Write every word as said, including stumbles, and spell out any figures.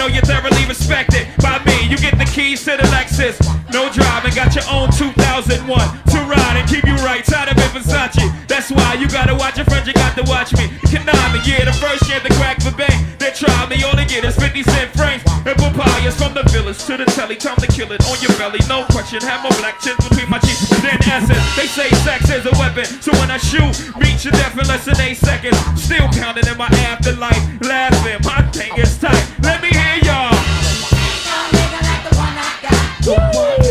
know you're thoroughly respected by me. You get the keys to the Lexus. No driving, got your own two thousand one to ride and keep you right. Tired of it, Versace. That's why you gotta watch your friends, you got to watch me. Konami, yeah, the first year the crack for bang. They try me, all they get is fifty cent frames. And papayas from the village to the telly. Time to kill it on your belly, no question. Have my black chins between my cheeks. Then essence, they say sex is a weapon. So when I shoot, reach your death in less than eight seconds. Still counting in my afterlife, laughing. My thing is tight. Let me hear y'all. Nigga like the one I got.